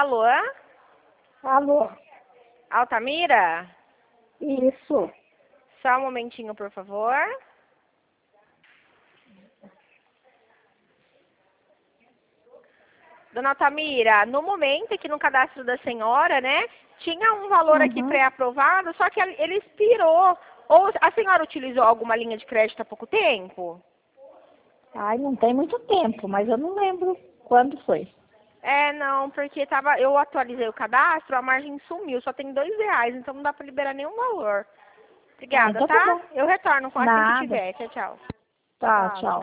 Alô? Alô? Altamira? Isso. Só um momentinho, por favor. Dona Altamira, no momento aqui no cadastro da senhora, né, tinha um valor aqui pré-aprovado, só que ele expirou. Ou a senhora utilizou alguma linha de crédito há pouco tempo? Ai, não tem muito tempo, mas eu não lembro quando foi. Não, porque eu atualizei o cadastro, a margem sumiu, só tem R$ 2, então não dá para liberar nenhum valor. Ah, Obrigada, então tá tá? bom. Eu retorno com assim que Nada. tiver. Tchau, tchau. Tá, tchau.